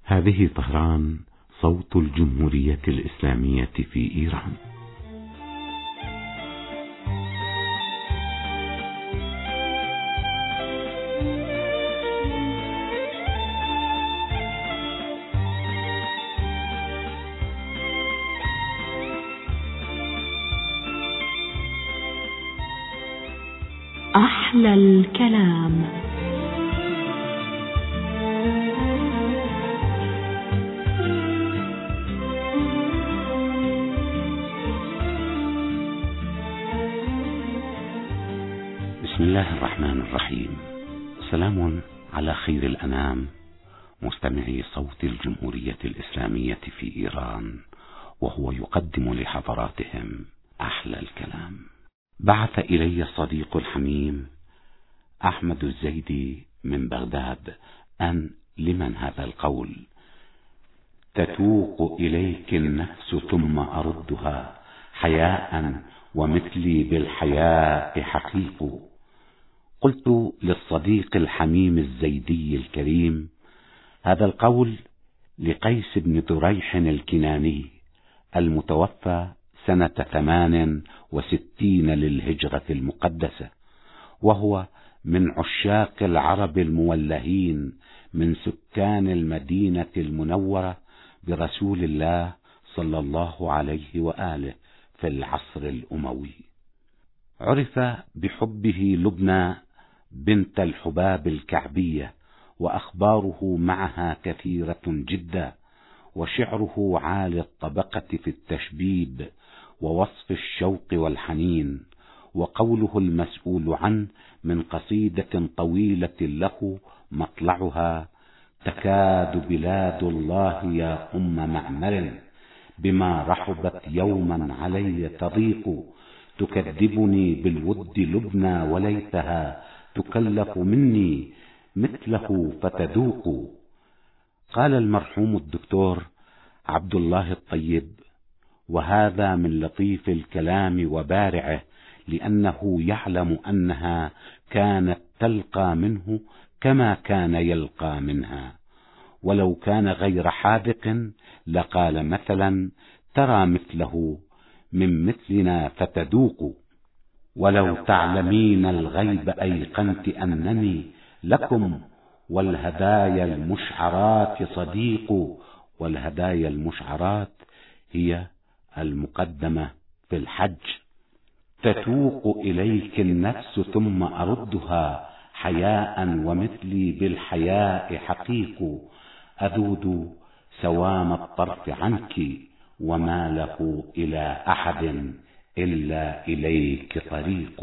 هذه طهران، صوت الجمهورية الإسلامية في إيران. أحلى الكلام. بسم الله الرحمن الرحيم. سلام على خير الأنام، مستمعي صوت الجمهورية الإسلامية في إيران، وهو يقدم لحضراتهم أحلى الكلام. بعث إلي الصديق الحميم أحمد الزيدي من بغداد أن لمن هذا القول: تتوق إليك النفس ثم أردها حياء ومثلي بالحياء حقيق. قلت للصديق الحميم الزيدي الكريم: هذا القول لقيس بن دريح الكناني المتوفى سنة 68 للهجرة المقدسة، وهو من عشاق العرب المولهين من سكان المدينة المنورة برسول الله صلى الله عليه وآله في العصر الأموي. عرف بحبه لبنى بنت الحباب الكعبية، وأخباره معها كثيرة جدا، وشعره عالي الطبقة في التشبيب ووصف الشوق والحنين. وقوله المسؤول عنه من قصيدة طويلة له مطلعها: تكاد بلاد الله يا أم معمر بما رحبت يوما علي تضيق، تكذبني بالود لبنى وليتها تكلف مني مثله فتذوق. قال المرحوم الدكتور عبد الله الطيب: وهذا من لطيف الكلام وبارعه، لأنه يعلم أنها كانت تلقى منه كما كان يلقى منها، ولو كان غير حاذق لقال مثلا: ترى مثله من مثلنا فتذوق. ولو تعلمين الغيب أيقنت أنني لكم والهدايا المشعرات صديق. والهدايا المشعرات هي المقدمة في الحج. تتوق إليك النفس ثم أردها حياء ومثلي بالحياء حقيق، أذود سوام الطرف عنك وما له إلى أحد إلا إليك طريق.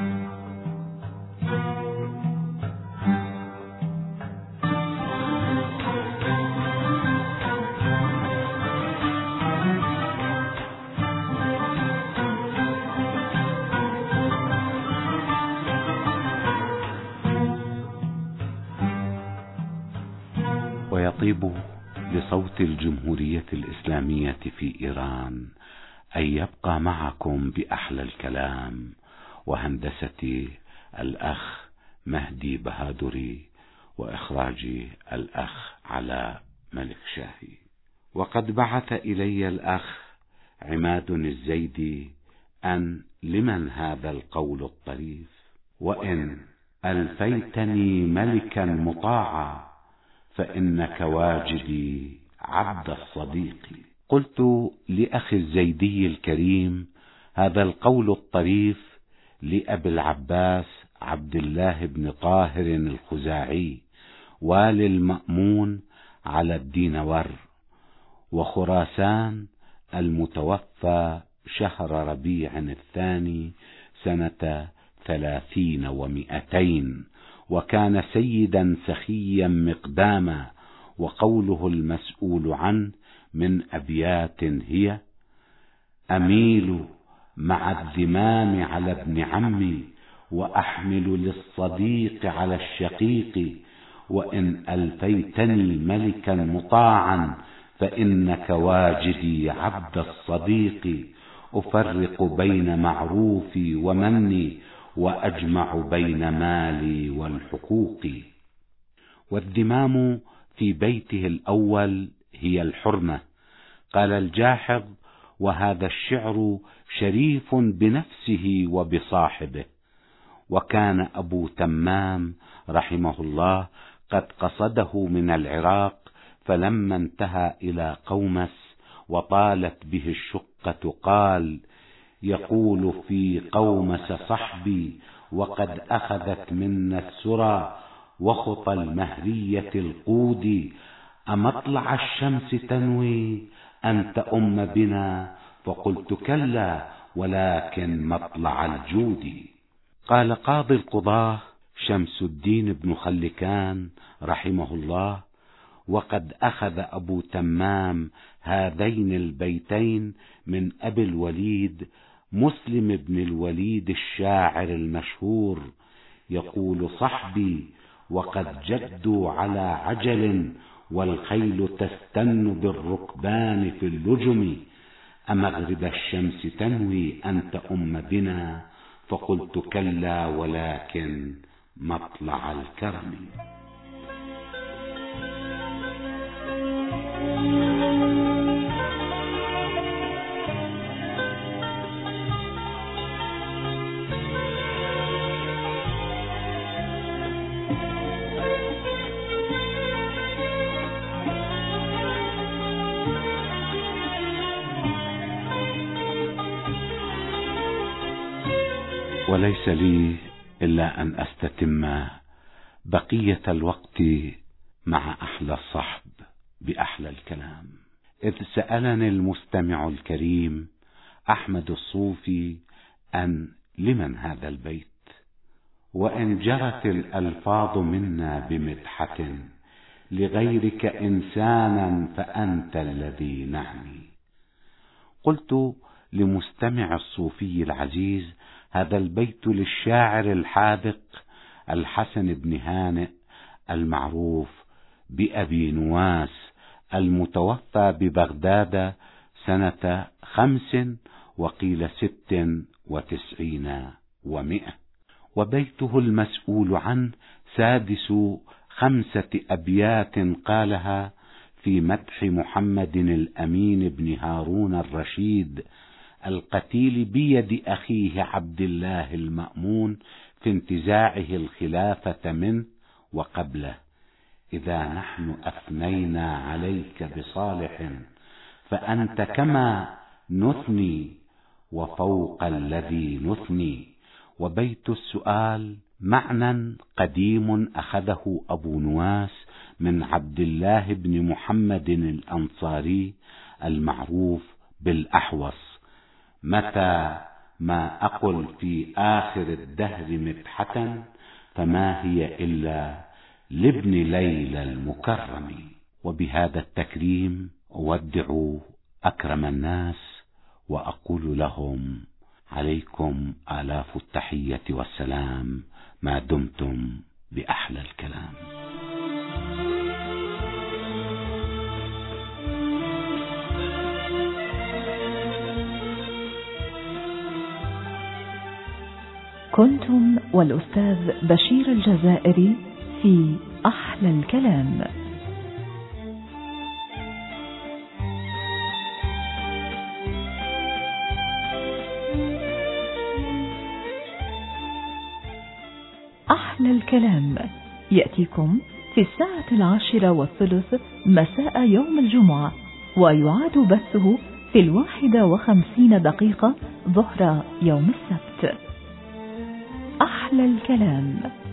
ويطيب لصوت الجمهورية الإسلامية في إيران أن يبقى معكم بأحلى الكلام وهندسة الأخ مهدي بهادري، وإخراج الأخ علاء ملك شاهي. وقد بعث إلي الأخ عماد الزيدي أن لمن هذا القول الطريف: وإن ألفيتني ملكا مطاعا فإنك واجدي عبد الصديق. قلت لأخي الزيدي الكريم: هذا القول الطريف لأبي العباس عبد الله بن طاهر الخزاعي، والي المأمون على الدينور وخراسان، المتوفى شهر ربيع الثاني سنة 30 و200، وكان سيدا سخيا مقداما. وقوله المسؤول عنه من أبيات هي: أميل مع الذمام على ابن عمي وأحمل للصديق على الشقيق، وإن ألفيتني ملكا مطاعا فإنك واجدي عبد الصديق. أفرق بين معروفي ومني وأجمع بين مالي والحقوق. والذمام في بيته الأول هي الحرمة. قال الجاحظ: وهذا الشعر شريف بنفسه وبصاحبه. وكان أبو تمام رحمه الله قد قصده من العراق، فلما انتهى إلى قومس وطالت به الشقة قال: يقول في قومس صحبي وقد أخذت منا السرى وخطى المهرية القود، أمطلع الشمس تنوي أن تؤم بنا؟ فقلت: كلا، ولكن مطلع الجود. قال قاضي القضاة شمس الدين بن خلكان رحمه الله: وقد أخذ أبو تمام هذين البيتين من أبي الوليد مسلم بن الوليد الشاعر المشهور، يقول: صحبي وقد جدوا على عجل والخيل تستن بالركبان في اللجم، أمغرب الشمس تنوي أن تؤم بنا؟ فقلت: كلا، ولكن مطلع الكرم. وليس لي إلا أن أستتم بقية الوقت مع أحلى الصحب بأحلى الكلام، إذ سألني المستمع الكريم أحمد الصوفي أن لمن هذا البيت، وإن جرت الألفاظ منا بمدحة لغيرك إنسانا فأنت الذي نعني. قلت لمستمع الصوفي العزيز: هذا البيت للشاعر الحاذق الحسن بن هانئ المعروف بأبي نواس، المتوفى ببغداد سنة 5 وقيل 96 و100، وبيته المسؤول عنه سادس 5 أبيات قالها في مدح محمد الأمين بن هارون الرشيد القتيل بيد أخيه عبد الله المأمون في انتزاعه الخلافة منه وقبله: إذا نحن أثنينا عليك بصالح فأنت كما نثني وفوق الذي نثني. وبيت السؤال معنى قديم أخذه أبو نواس من عبد الله بن محمد الأنصاري المعروف بالأحوص: متى ما أقل في آخر الدهر مدحة فما هي إلا لابن ليلى المكرم. وبهذا التكريم أودع أكرم الناس وأقول لهم: عليكم آلاف التحية والسلام ما دمتم بأحلى الكلام. كنتم والأستاذ بشير الجزائري في أحلى الكلام. أحلى الكلام يأتيكم في 10:10 مساء يوم الجمعة، ويعاد بثه في 51 ظهر يوم السبت. أحلى الكلام.